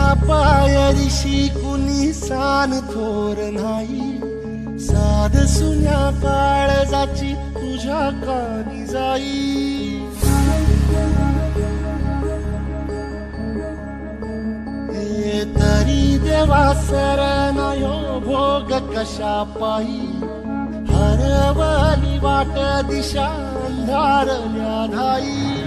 पायरीशी कुणी सान थोर नाही, साध सुन्या काळजाची तुझ्या कानी जाई. हे तरी देवा सरनायो भोग कशा पायी, हरवली वाट दिशा अंधारल्या धाई.